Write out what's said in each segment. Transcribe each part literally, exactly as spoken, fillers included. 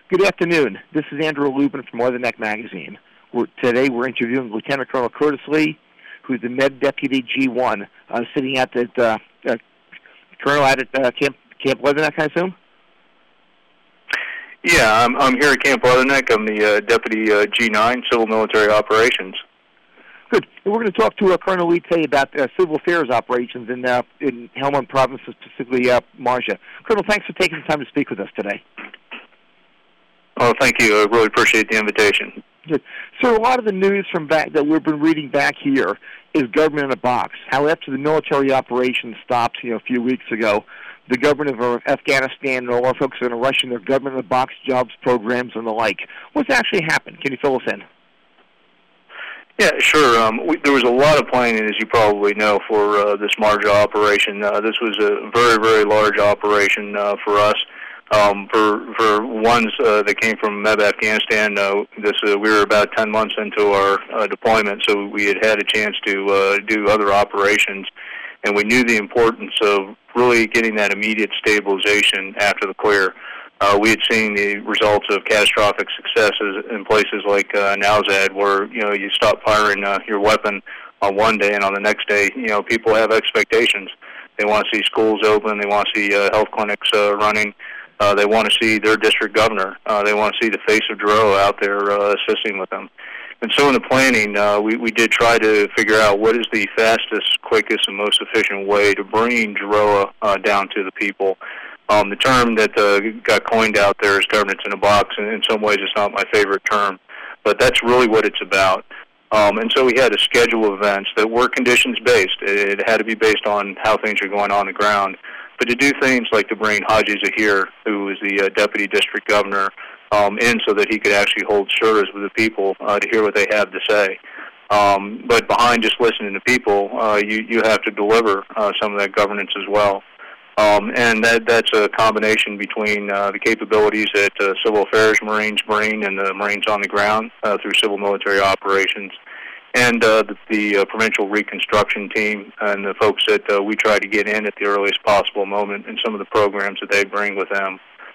Good afternoon. This is Andrew Lubin from Leatherneck Magazine. We're, today we're interviewing Lieutenant Colonel Curtis Lee, who's the Med Deputy G one, uh, sitting at the uh, uh, Colonel out at uh, Camp Camp Leatherneck, I assume. Yeah, I'm I'm here at Camp Leatherneck. I'm the uh, Deputy uh, G nine, Civil Military Operations. Good. And we're going to talk to uh, Colonel Lee today about uh, civil affairs operations in uh, in Helmand Province, specifically uh, Marja. Colonel, thanks for taking the time to speak with us today. Oh, thank you. I really appreciate the invitation. Good. So a lot of the news from back that we've been reading back here is government in a box. How after the military operation stopped, you know, a few weeks ago, the government of Afghanistan and all our folks are going to rush in their government in a box jobs programs and the like. What's actually happened? Can you fill us in? Yeah, sure. Um, we, there was a lot of planning, as you probably know, for uh, this Marja operation. Uh, this was a very, very large operation uh, for us. Um, for for ones uh, that came from Med Afghanistan, uh, this uh, we were about ten months into our uh, deployment, so we had had a chance to uh, do other operations, and we knew the importance of really getting that immediate stabilization after the clear. Uh, we had seen the results of catastrophic successes in places like uh, Nowzad, where you know you stop firing uh, your weapon on one day, and on the next day, you know people have expectations. They want to see schools open. They want to see uh, health clinics uh, running. Uh, they want to see their district governor. Uh, they want to see the face of Jaroa out there uh, assisting with them. And so in the planning, uh, we, we did try to figure out what is the fastest, quickest, and most efficient way to bring Jaroa uh, down to the people. Um, the term that uh, got coined out there is governance in a box, and in some ways it's not my favorite term, but that's really what it's about. Um, and so we had a schedule of events that were conditions-based. It, it had to be based on how things are going on the ground. But to do things like to bring Haji Zahir, who is the uh, deputy district governor, um, in so that he could actually hold service with the people uh, to hear what they have to say. Um, but behind just listening to people, uh, you, you have to deliver uh, some of that governance as well. Um, and that, that's a combination between uh, the capabilities that uh, Civil Affairs Marines bring and the Marines on the ground uh, through civil military operations, and uh, the, the uh, provincial reconstruction team and the folks that uh, we try to get in at the earliest possible moment and some of the programs that they bring with them.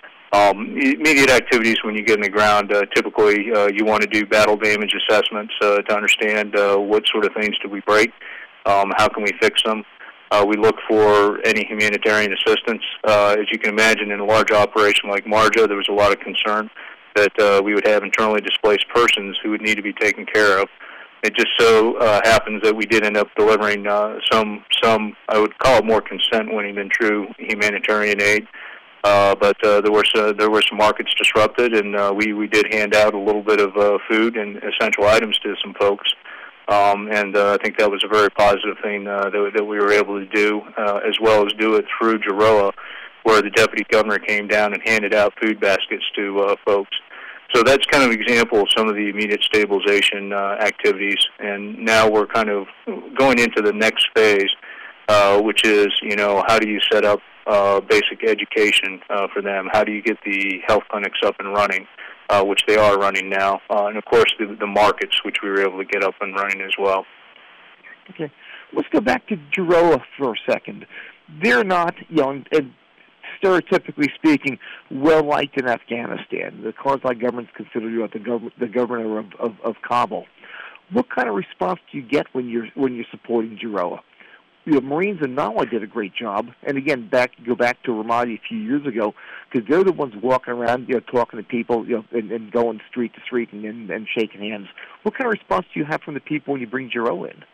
Um, immediate activities when you get in the ground, uh, typically uh, you want to do battle damage assessments uh, to understand uh, what sort of things do we break, um, how can we fix them. Uh, we look for any humanitarian assistance. Uh, as you can imagine, in a large operation like Marja, there was a lot of concern that uh, we would have internally displaced persons who would need to be taken care of. It just so uh, happens that we did end up delivering uh, some, some I would call it more consent-winning than true humanitarian aid. Uh, but uh, there were uh, there were some markets disrupted, and uh, we we did hand out a little bit of uh, food and essential items to some folks. Um, and uh, I think that was a very positive thing uh, that, that we were able to do, uh, as well as do it through Jaroa, where the deputy governor came down and handed out food baskets to uh, folks. So that's kind of an example of some of the immediate stabilization uh, activities. And now we're kind of going into the next phase, uh, which is, you know, how do you set up uh, basic education uh, for them? How do you get the health clinics up and running, uh, which they are running now? Uh, and, of course, the, the markets, which we were able to get up and running as well. Okay. Let's go back to Jaroa for a second. They're not, you know, and stereotypically speaking, well-liked in Afghanistan. The Karzai government's considered you know, the, government, the governor of, of, of Kabul. What kind of response do you get when you're when you're supporting Jaroa? The Marines in Nala did a great job, and again, back go back to Ramadi a few years ago, because they're the ones walking around, you know, talking to people, you know, and, and going street to street and, and, and shaking hands. What kind of response do you have from the people when you bring Jaroa in?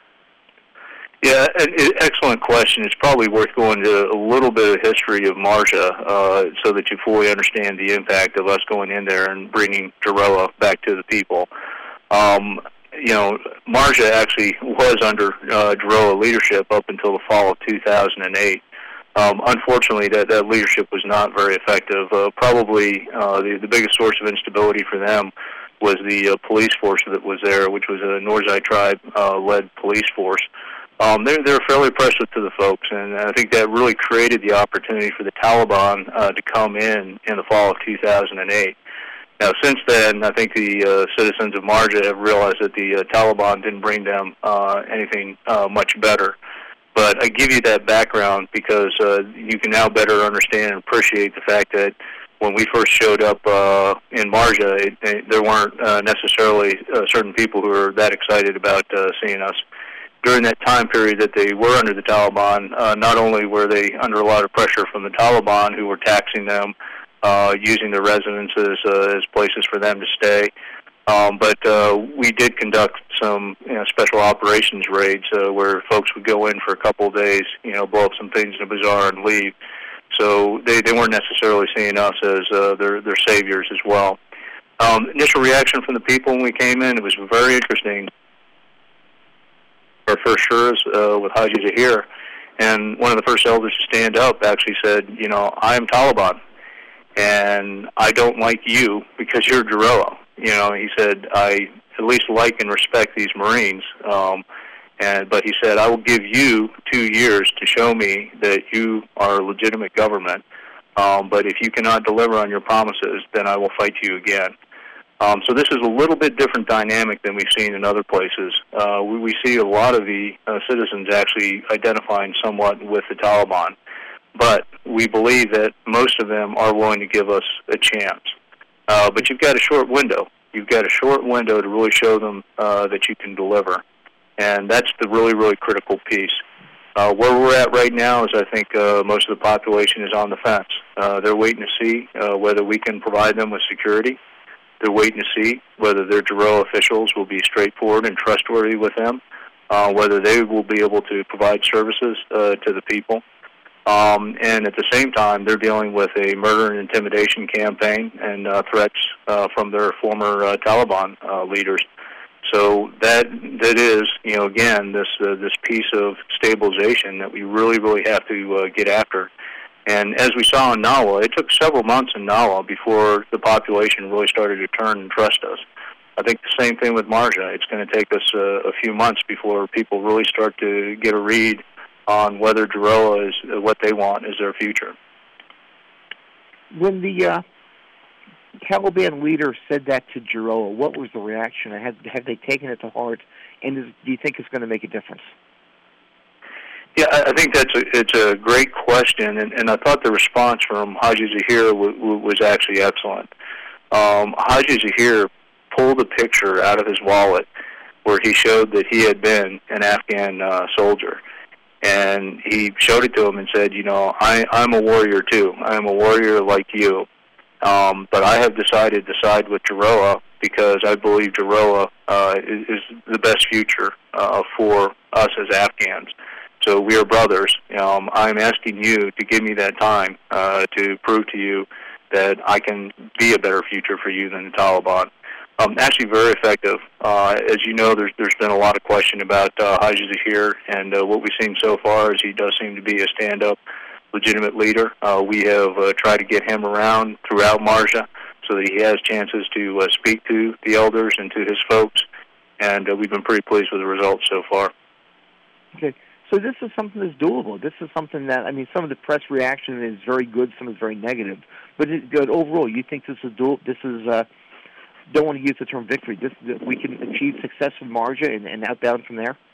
Yeah, an excellent question. It's probably worth going to a little bit of history of Marja uh, so that you fully understand the impact of us going in there and bringing Jaroa back to the people. Um, you know, Marja actually was under uh, Jaroa leadership up until the fall of two thousand eight. Um, unfortunately, that, that leadership was not very effective. Uh, probably uh, the, the biggest source of instability for them was the uh, police force that was there, which was a Norzai tribe-led uh, police force. Um, they're, they're fairly oppressive to the folks, and I think that really created the opportunity for the Taliban uh, to come in in the fall of two thousand eight. Now, since then, I think the uh, citizens of Marja have realized that the uh, Taliban didn't bring them uh, anything uh, much better. But I give you that background because uh, you can now better understand and appreciate the fact that when we first showed up uh, in Marja, it, it, there weren't uh, necessarily uh, certain people who were that excited about uh, seeing us. During that time period that they were under the Taliban, uh, not only were they under a lot of pressure from the Taliban, who were taxing them, uh, using their residences uh, as places for them to stay, um, but uh, we did conduct some you know, special operations raids uh, where folks would go in for a couple of days, you know, blow up some things in a bazaar and leave. So they, they weren't necessarily seeing us as uh, their, their saviors as well. Um, initial reaction from the people when we came in, it was very interesting. Our first shurs uh, with Haji Zahir, and one of the first elders to stand up actually said, you know, I'm Taliban, and I don't like you because you're Jaroa. You know, he said, I at least like and respect these Marines, um, and but he said, I will give you two years to show me that you are a legitimate government, um, but if you cannot deliver on your promises, then I will fight you again. Um, so this is a little bit different dynamic than we've seen in other places. Uh, we, we see a lot of the uh, citizens actually identifying somewhat with the Taliban, but we believe that most of them are willing to give us a chance. Uh, but you've got a short window. You've got a short window to really show them uh, that you can deliver, and that's the really, really critical piece. Uh, where we're at right now is I think uh, most of the population is on the fence. Uh, they're waiting to see uh, whether we can provide them with security. They're waiting to see whether their Jaroa officials will be straightforward and trustworthy with them, uh, whether they will be able to provide services uh, to the people. Um, and at the same time, they're dealing with a murder and intimidation campaign and uh, threats uh, from their former uh, Taliban uh, leaders. So that that is, you know, again, this uh, this piece of stabilization that we really, really have to uh, get after. And as we saw in Nawa, it took several months in Nawa before the population really started to turn and trust us. I think the same thing with Marja. It's going to take us uh, a few months before people really start to get a read on whether Jaroa is uh, what they want is their future. When the uh, Taliban leader said that to Jaroa, what was the reaction? Have, have they taken it to heart? And is, do you think it's going to make a difference? Yeah, I think that's a, it's a great question, and, and I thought the response from Haji Zahir w- w- was actually excellent. Um, Haji Zahir pulled a picture out of his wallet where he showed that he had been an Afghan uh, soldier, and he showed it to him and said, you know, I, I'm a warrior too. I'm a warrior like you, um, but I have decided to side with Jaroa because I believe Jaroa uh, is, is the best future uh, for us as Afghans. So we are brothers. Um, I'm asking you to give me that time uh, to prove to you that I can be a better future for you than the Taliban. Um, actually, very effective. Uh, as you know, there's there's been a lot of question about uh, Haji Zahir, and uh, what we've seen so far is he does seem to be a stand-up, legitimate leader. Uh, we have uh, tried to get him around throughout Marja so that he has chances to uh, speak to the elders and to his folks, and uh, we've been pretty pleased with the results so far. Okay. So this is something that's doable. This is something that, I mean, some of the press reaction is very good, some is very negative. But it's good overall. You think this is doable? This is, uh, don't want to use the term victory. This, that we can achieve success in Marja and, and outbound from there?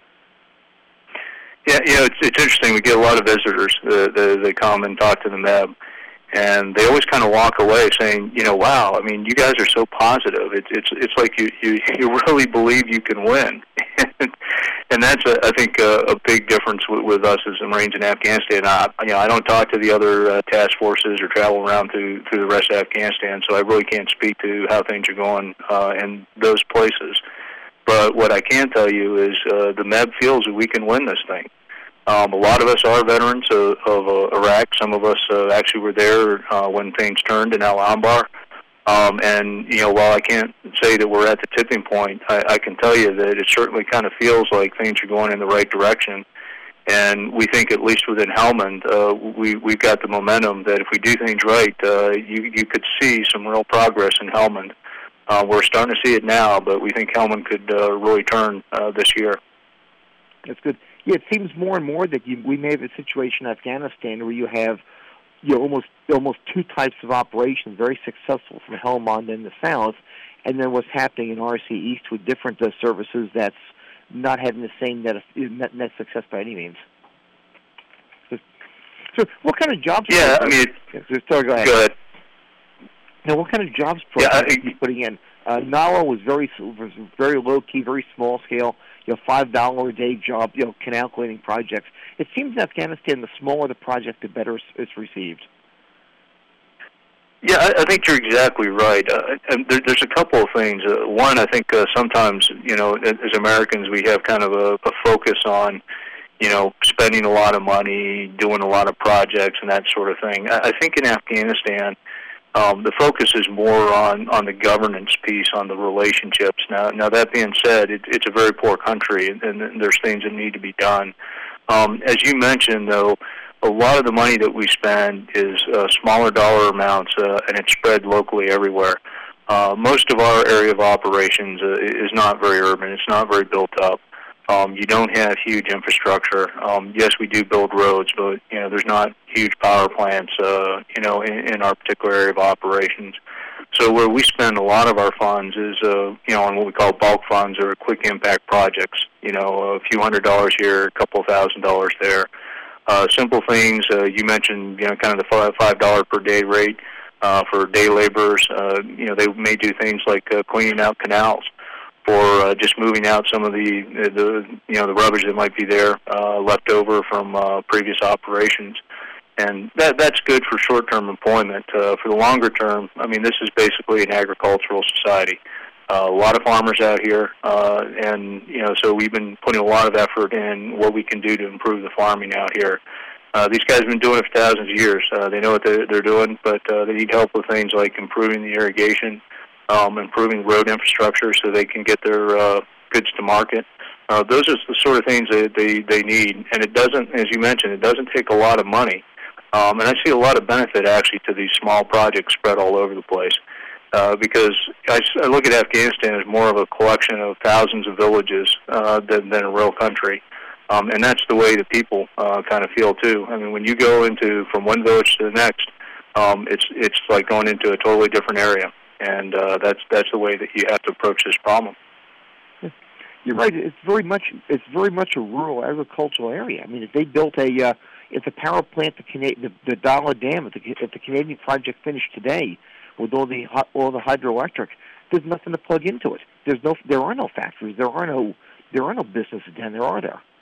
Yeah, you know, it's, it's interesting. We get a lot of visitors. Uh, they, they come and talk to the M E B, and they always kind of walk away saying, you know, wow, I mean, you guys are so positive. It's it's it's like you, you, you really believe you can win. And that's, a, I think, a, a big difference with, with us as the Marines in Afghanistan. I, you know, I don't talk to the other uh, task forces or travel around through, through the rest of Afghanistan, so I really can't speak to how things are going uh, in those places. But what I can tell you is uh, the M E B feels that we can win this thing. Um, a lot of us are veterans of, of uh, Iraq. Some of us uh, actually were there uh, when things turned in Al-Anbar. Um, and, you know, while I can't say that we're at the tipping point, I, I can tell you that it certainly kind of feels like things are going in the right direction. And we think, at least within Helmand, uh, we, we've got the momentum that if we do things right, uh, you, you could see some real progress in Helmand. Uh, we're starting to see it now, but we think Helmand could uh, really turn uh, this year. That's good. Yeah, it seems more and more that you, we may have a situation in Afghanistan where you have, you know, almost almost two types of operations, very successful from Helmand in the south, and then what's happening in R C East with different uh, services that's not having the same net, net, net success by any means. So, so what kind of jobs? Yeah, I mean, it, so, go ahead. Go ahead. Now, what kind of jobs Yeah, programs I- are you putting in? Uh, NAWA was very was very low key, very small scale. You know, five dollar a day job. You know, canal cleaning projects. It seems in Afghanistan, the smaller the project, the better it's received. Yeah, I, I think you're exactly right. Uh, and there, there's a couple of things. Uh, one, I think uh, sometimes, you know, as Americans, we have kind of a, a focus on, you know, spending a lot of money, doing a lot of projects, and that sort of thing. I, I think in Afghanistan, um, the focus is more on, on the governance piece, on the relationships. Now, now that being said, it, it's a very poor country, and, and there's things that need to be done. Um, as you mentioned, though, a lot of the money that we spend is uh, smaller dollar amounts, uh, and it's spread locally everywhere. Uh, most of our area of operations uh, is not very urban. It's not very built up. Um, you don't have huge infrastructure. Um, yes, we do build roads, but you know there's not huge power plants, uh, you know, in, in our particular area of operations. So where we spend a lot of our funds is, uh, you know, on what we call bulk funds or quick impact projects. You know, a few hundred dollars here, a couple of thousand dollars there. Uh, simple things. Uh, you mentioned, you know, kind of the five five dollar per day rate uh, for day laborers. Uh, you know, they may do things like uh, cleaning out canals, for uh, just moving out some of the, the you know the rubbish that might be there uh, left over from uh, previous operations, and that that's good for short-term employment. Uh, for the longer term, I mean, this is basically an agricultural society. Uh, a lot of farmers out here, uh, and you know, so we've been putting a lot of effort in what we can do to improve the farming out here. Uh, these guys have been doing it for thousands of years. Uh, they know what they're, they're doing, but uh, they need help with things like improving the irrigation, um, improving road infrastructure so they can get their uh, goods to market. Uh, those are the sort of things that they, they need, and it doesn't, as you mentioned, it doesn't take a lot of money. Um, and I see a lot of benefit, actually, to these small projects spread all over the place. Uh, because I, I look at Afghanistan as more of a collection of thousands of villages uh, than, than a real country. Um, and that's the way the people uh, kind of feel, too. I mean, when you go into from one village to the next, um, it's it's like going into a totally different area. And uh, that's that's the way that you have to approach this problem. You're right. It's very much it's very much a rural agricultural area. I mean, if they built a uh, if the power plant, the Cana- the, the Dalla Dam, if the, if the Canadian project finished today, with all the all the hydroelectric, there's nothing to plug into it. There's no, there are no factories. There are no, there are no businesses down there, are there?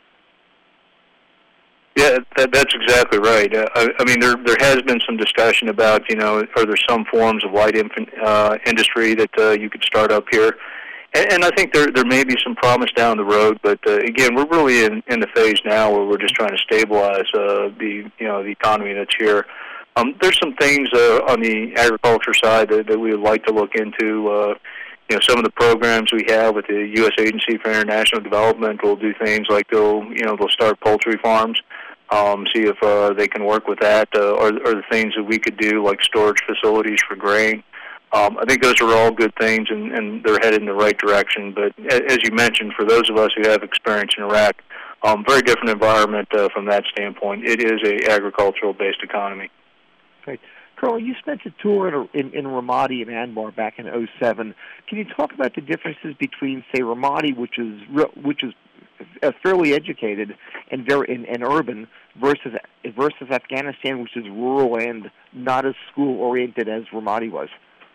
Yeah, that, that's exactly right. Uh, I, I mean, there there has been some discussion about, you know, are there some forms of light infant, uh, industry that uh, you could start up here, and, and I think there there may be some promise down the road. But uh, again, we're really in, in the phase now where we're just trying to stabilize uh, the you know the economy that's here. Um, there's some things uh, on the agriculture side that, that we would like to look into. Uh, you know, some of the programs we have with the U S Agency for International Development will do things like they'll, you know, they'll start poultry farms, um, see if uh, they can work with that, uh, or, or the things that we could do like storage facilities for grain. Um, I think those are all good things, and, and they're headed in the right direction. But as you mentioned, for those of us who have experience in Iraq, um, very different environment uh, from that standpoint. It is a agricultural-based economy. Right. Carl, you spent a tour in, in, in Ramadi and Anbar back in oh seven. Can you talk about the differences between, say, Ramadi, which is which is fairly educated and very and, and urban, versus versus Afghanistan, which is rural and not as school-oriented as Ramadi was?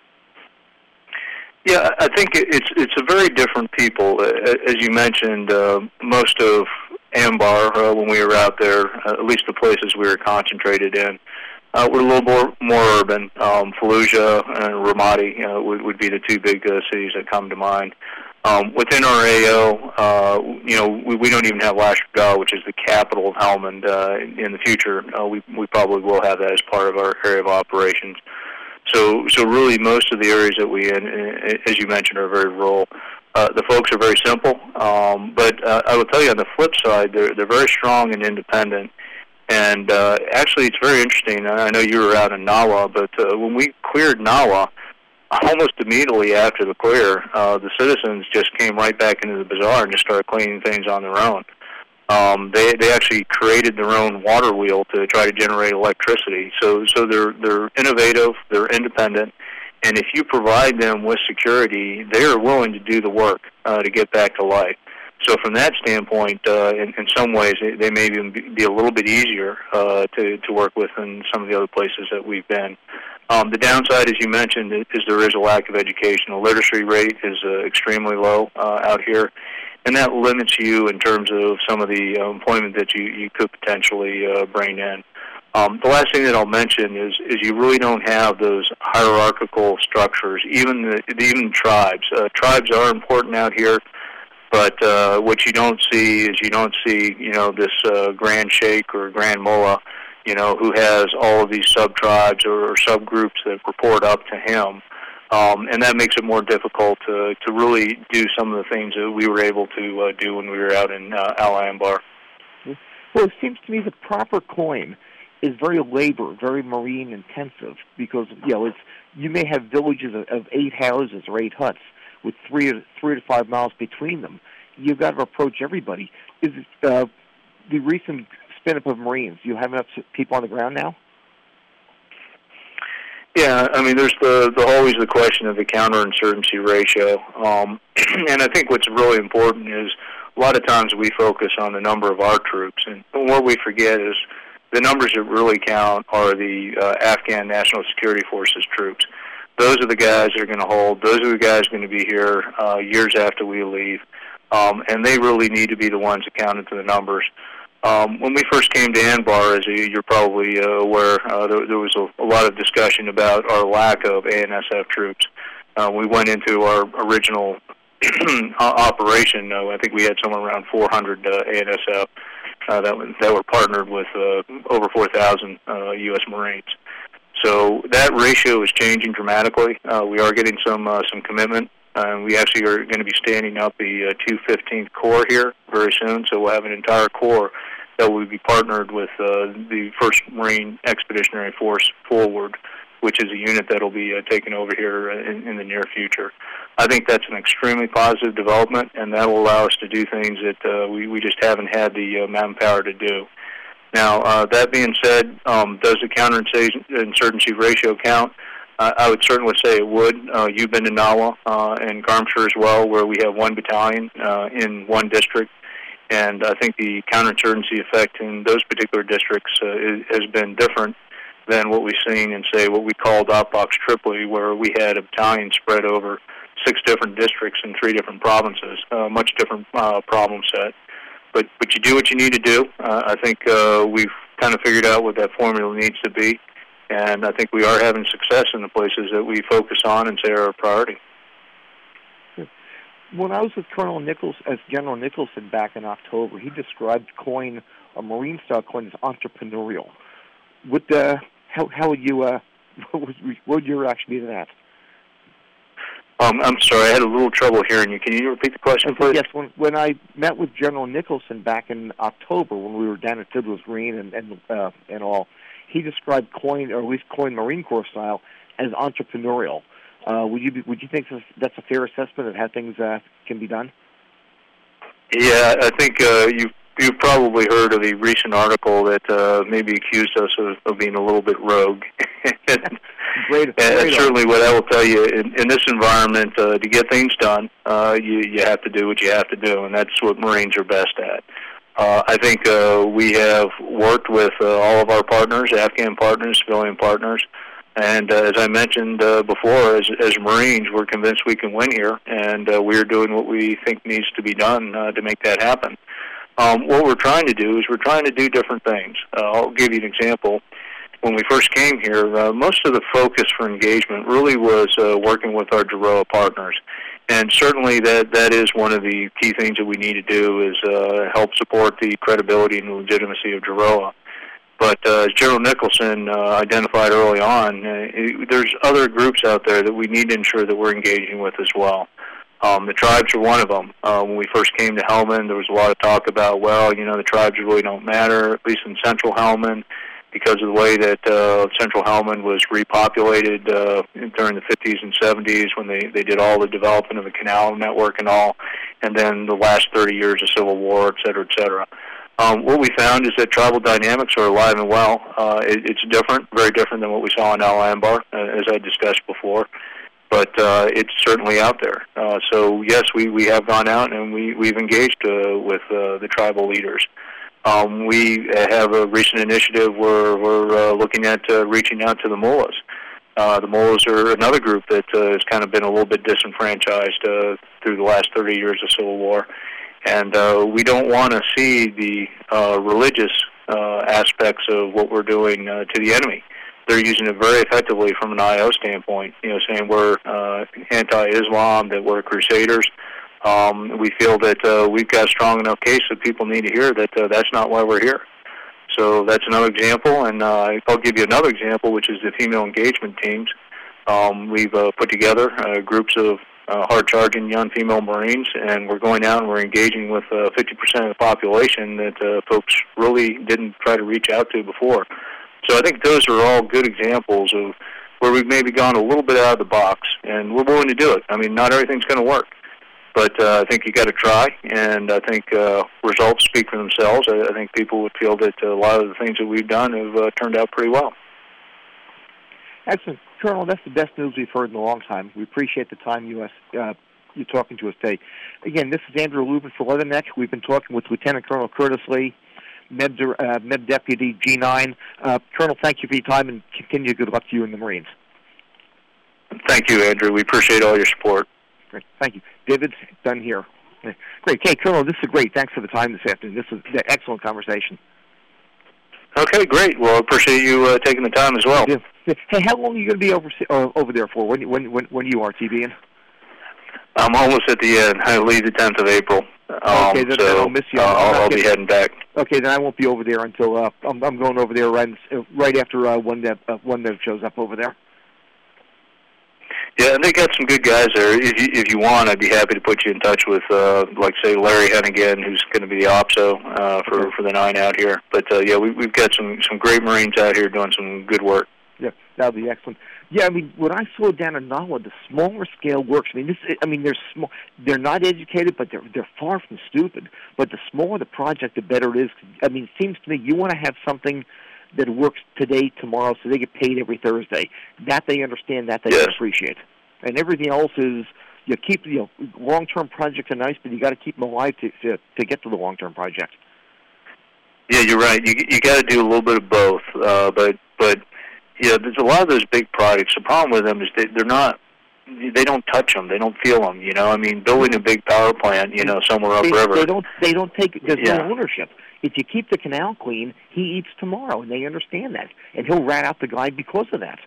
Yeah, I think it's it's a very different people. As you mentioned, uh, most of Anbar, uh, when we were out there, uh, at least the places we were concentrated in, Uh, we're a little more more urban. Um, Fallujah and Ramadi uh, would, would be the two big uh, cities that come to mind. Um, within our A O, uh, you know, we, we don't even have Lashkar, which is the capital of Helmand. Uh, in, in the future, uh, we we probably will have that as part of our area of operations. So, so really, most of the areas that we in, as you mentioned, are very rural. Uh, the folks are very simple, um, but uh, I will tell you on the flip side, they're they're very strong and independent. And uh, actually, it's very interesting. I know you were out in Nawa, but uh, when we cleared Nawa, almost immediately after the clear, uh, the citizens just came right back into the bazaar and just started cleaning things on their own. Um, they they actually created their own water wheel to try to generate electricity. So so they're they're innovative, they're independent, and if you provide them with security, they are willing to do the work uh, to get back to life. So from that standpoint, uh, in, in some ways, they, they may even be a little bit easier uh, to, to work with than some of the other places that we've been. Um, the downside, as you mentioned, is there is a lack of education. The literacy rate is uh, extremely low uh, out here, and that limits you in terms of some of the uh, employment that you, you could potentially uh, bring in. Um, the last thing that I'll mention is, is you really don't have those hierarchical structures, even the, even tribes. Uh, tribes are important out here. But uh, what you don't see is you don't see, you know, this uh, Grand Sheikh or Grand Mullah, you know, who has all of these sub-tribes or, or subgroups that report up to him. Um, and that makes it more difficult to, to really do some of the things that we were able to uh, do when we were out in uh, Al Anbar. Well, it seems to me the proper coin is very labor, very marine intensive, because, you know, it's, you may have villages of, of eight houses or eight huts with three to, three to five miles between them. You've got to approach everybody. Is uh, the recent spin-up of Marines, do you have enough people on the ground now? Yeah, I mean, there's the, the always the question of the counterinsurgency ratio. Um, and I think what's really important is a lot of times we focus on the number of our troops, and what we forget is the numbers that really count are the uh, Afghan National Security Forces troops. Those are the guys that are going to hold. Those are the guys going to be here uh, years after we leave, um, and they really need to be the ones that count into the numbers. Um, when we first came to Anbar, as you're probably uh, aware, uh, there, there was a, a lot of discussion about our lack of A N S F troops. Uh, we went into our original operation. Uh, I think we had somewhere around four hundred uh, A N S F uh, that, that were partnered with uh, over four thousand uh, U S Marines. So that ratio is changing dramatically. Uh, we are getting some uh, some commitment. Uh, we actually are going to be standing up the uh, two fifteenth Corps here very soon, so we'll have an entire Corps that will be partnered with uh, the first Marine Expeditionary Force Forward, which is a unit that will be uh, taken over here in, in the near future. I think that's an extremely positive development, and that will allow us to do things that uh, we, we just haven't had the uh, manpower to do. Now, uh, that being said, um, does the counterinsurgency ratio count? Uh, I would certainly say it would. Uh, you've been to Nawa uh, and Garmshire as well, where we have one battalion uh, in one district, and I think the counterinsurgency effect in those particular districts uh, is, has been different than what we've seen in, say, what we called Outbox Tripoli, where we had a battalion spread over six different districts in three different provinces, a much different uh, problem set. But but you do what you need to do. Uh, I think uh, we've kind of figured out what that formula needs to be, and I think we are having success in the places that we focus on and say are a priority. When I was with Colonel Nichols, as General Nicholson back in October, he described coin, a Marine-style coin, as entrepreneurial. Would uh, how how would you uh, what would, what would your reaction be to that? Um, I'm sorry, I had a little trouble hearing you. Can you repeat the question, please? Yes, when, when I met with General Nicholson back in October, when we were down at Fiddler's Green and and, uh, and all, he described coin, or at least coin Marine Corps style, as entrepreneurial. Uh, would you be, would you think that's a fair assessment of how things uh, can be done? Yeah, I think uh, you've you've probably heard of the recent article that uh, maybe accused us of, of being a little bit rogue. Great, and great certainly what I will tell you, in, in this environment, uh, to get things done, uh, you, you have to do what you have to do, and that's what Marines are best at. Uh, I think uh, we have worked with uh, all of our partners, Afghan partners, civilian partners, and uh, as I mentioned uh, before, as, as Marines, we're convinced we can win here, and uh, we're doing what we think needs to be done uh, to make that happen. Um, what we're trying to do is we're trying to do different things. Uh, I'll give you an example. When we first came here, uh, most of the focus for engagement really was uh, working with our JAROA partners. And certainly that, that is one of the key things that we need to do is uh, help support the credibility and legitimacy of JAROA. But uh, as General Nicholson uh, identified early on, uh, it, there's other groups out there that we need to ensure that we're engaging with as well. Um, the tribes are one of them. Uh, when we first came to Helmand, there was a lot of talk about, well, you know, the tribes really don't matter, at least in central Helmand, because of the way that uh, central Helmand was repopulated uh, during the fifties and seventies when they, they did all the development of the canal network and all, and then the last thirty years of civil war, et cetera, et cetera. Um, what we found is that tribal dynamics are alive and well. Uh, it, it's different, very different than what we saw in Al Anbar, uh, as I discussed before. But uh, it's certainly out there. Uh, so yes, we, we have gone out and we, we've engaged uh, with uh, the tribal leaders. Um, we have a recent initiative where we're uh, looking at uh, reaching out to the mullahs. Uh, the mullahs are another group that uh, has kind of been a little bit disenfranchised uh, through the last thirty years of civil war. And uh, we don't want to see the uh, religious uh, aspects of what we're doing uh, to the enemy. They're using it very effectively from an I O standpoint, you know, saying we're uh, anti-Islam, that we're crusaders. Um, we feel that uh, we've got a strong enough case that people need to hear that uh, that's not why we're here. So that's another example, and uh, I'll give you another example, which is the female engagement teams. Um, we've uh, put together uh, groups of uh, hard-charging young female Marines, and we're going out and we're engaging with uh, fifty percent of the population that uh, folks really didn't try to reach out to before. So I think those are all good examples of where we've maybe gone a little bit out of the box, and we're willing to do it. I mean, not everything's going to work. But uh, I think you got to try, and I think uh, results speak for themselves. I, I think people would feel that a lot of the things that we've done have uh, turned out pretty well. Excellent. Colonel, that's the best news we've heard in a long time. We appreciate the time you uh, you're talking to us today. Again, this is Andrew Lubin for Leatherneck. We've been talking with Lieutenant Colonel Curtis Lee, Med, uh, Med Deputy G nine. Uh, Colonel, thank you for your time, and continue good luck to you and the Marines. Thank you, Andrew. We appreciate all your support. Great. Thank you. David's done here. Great. Hey, Colonel, this is great. Thanks for the time this afternoon. This was an excellent conversation. Okay, great. Well, I appreciate you uh, taking the time as well. Yeah. Hey, how long are you going to be over uh, over there for? When when when when you are TVing? I'm almost at the end. I leave the tenth of April. Um, okay, then, so then I'll miss you. Uh, I'll, I'll getting, be heading back. Okay, then I won't be over there until uh, I'm, I'm going over there right right after uh, one that uh, one that shows up over there. Yeah, and they got some good guys there. If you, if you want, I'd be happy to put you in touch with, uh, like, say, Larry Hennigan, who's going to be the O P S O uh, for okay. for the nine out here. But, uh, yeah, we, we've got some, some great Marines out here doing some good work. Yeah, that would be excellent. Yeah, I mean, when I saw down in Nawa, the smaller scale works. I mean, this. I mean, they're small. They're not educated, but they're they're far from stupid. But the smaller the project, the better it is. I mean, it seems to me you want to have something that works today, tomorrow, so they get paid every Thursday. That they understand, that they yes. appreciate. And everything else is, you keep, you know, long-term projects are nice, but you got to keep them alive to, to to get to the long-term project. Yeah, you're right. You you got to do a little bit of both. Uh, but but yeah, there's a lot of those big projects. The problem with them is they, they're not. They don't touch them. They don't feel them. You know, I mean, building a big power plant, you know, somewhere upriver. They, they don't. They don't take. There's yeah. no ownership. If you keep the canal clean, he eats tomorrow, and they understand that, and he'll rat out the guy because of that.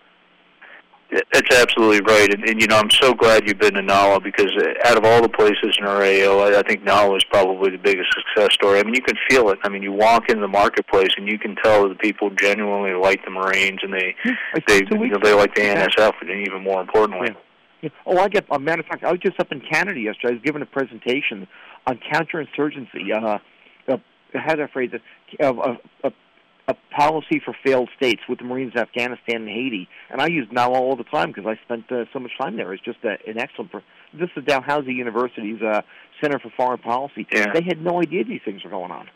That's absolutely right, and, and you know, I'm so glad you've been to Nawa, because out of all the places in our A O, I, I think Nawa is probably the biggest success story. I mean, you can feel it. I mean, you walk in the marketplace and you can tell that the people genuinely like the Marines, and they yeah, they you know, they like the A N S F, and even more importantly. Yeah. Yeah. Oh, I get. A matter of fact, I was just up in Canada yesterday. I was giving a presentation on counterinsurgency. Uh, uh, how do I phrase it? Uh, uh, uh, a policy for failed states with the Marines in Afghanistan and Haiti. And I use Nawa all the time because I spent uh, so much time there. It's just a, an excellent... Pro- this is Dalhousie University's uh, Center for Foreign Policy. Yeah. They had no idea these things were going on.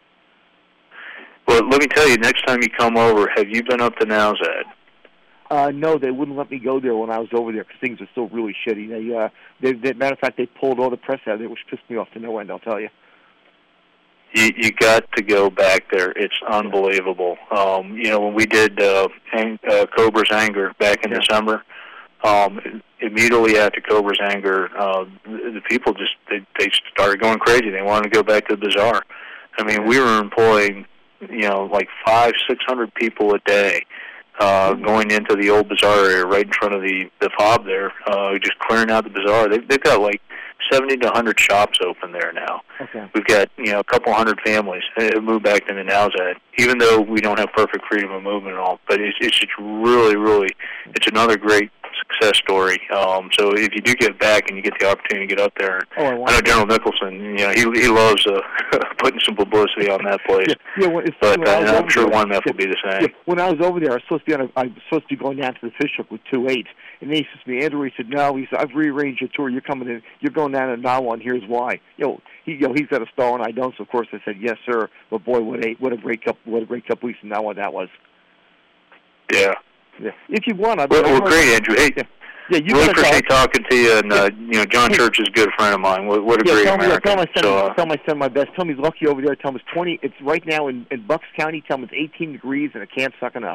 Well, let me tell you, next time you come over, have you been up to Nowzad? Uh, no, they wouldn't let me go there when I was over there because things are still really shitty. They, uh, they, they, matter of fact, they pulled all the press out of there, which pissed me off to no end, I'll tell you. You, you got to go back there. It's unbelievable. Um, you know, when we did uh, uh, Cobra's Anger back in yeah. December, um, immediately after Cobra's Anger, uh, the, the people just they, they started going crazy. They wanted to go back to the bazaar. I mean, we were employing, you know, like five, six hundred people a day uh, going into the old bazaar area right in front of the the fob there, uh, just clearing out the bazaar. They, they've got like seventy to one hundred shops open there now. Okay. We've got, you know, a couple hundred families uh, moved back into Nowzad, even though we don't have perfect freedom of movement and all. But it's, it's just really, really, it's another great success story. Um, so if you do get back and you get the opportunity to get up there, oh, I, I know General Nicholson, you know, he he loves uh, putting some publicity on that place. Yeah, yeah well, it's but uh, I'm sure there, one F yeah, will be the same. Yeah, when I was over there, I was supposed to be on a, I was supposed to be going down to the fish hook with two eight, and then he says to me, Andrew, he said, no, he said, I've rearranged your tour. You're coming in. You're going down to Nawa, and here's why. You know, he, you know, he's got a star, and I don't. So of course I said, yes, sir. But boy, what a what a great couple, what a great couple weeks in Nawa that was. Yeah. Yeah. If you want, I mean, well, well great, Andrew. Hey. Yeah. Yeah, you really gotta appreciate tell- talking to you, and uh, you know, John Church is a good friend of mine. What, what a Yeah, great tell me, yeah, American. tell my son, so, uh, tell my son my best. Tell him he's lucky over there. Tell him it's twenty. It's right now in, in Bucks County. Tell him it's eighteen degrees and it can't suck enough.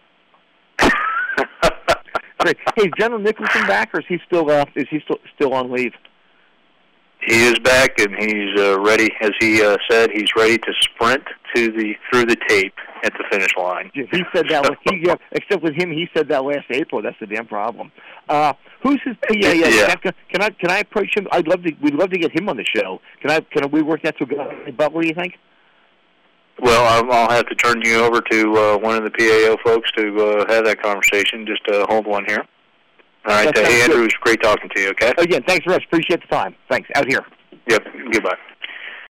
Great. Hey, is General Nicholson back, or is he still uh, is he still still on leave? He is back, and he's uh, ready. As he uh, said, he's ready to sprint to the through the tape at the finish line. Yeah, he said that. He, yeah, except with him, he said that last April. That's the damn problem. Uh, who's his P A? Yeah. Can, can I can I approach him? I'd love to. We'd love to get him on the show. Can I? Can we work that to a But what do you think? Well, I'll I'll have to turn you over to uh, one of the P A O folks to uh, have that conversation. Just uh, hold one here. All right. That Uh, sounds hey, Andrew, good. it was great talking to you, okay? Again, thanks, Russ. Appreciate the time. Thanks. Out here. Yep. Goodbye.